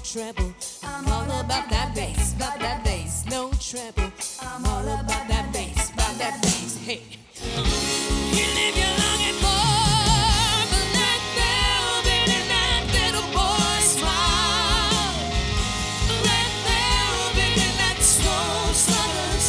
treble. I'm all about that bass, no treble. I'm all about that bass, hey. You live your longing for the black velvet and that little boy's smile. Black velvet and that slow, subtle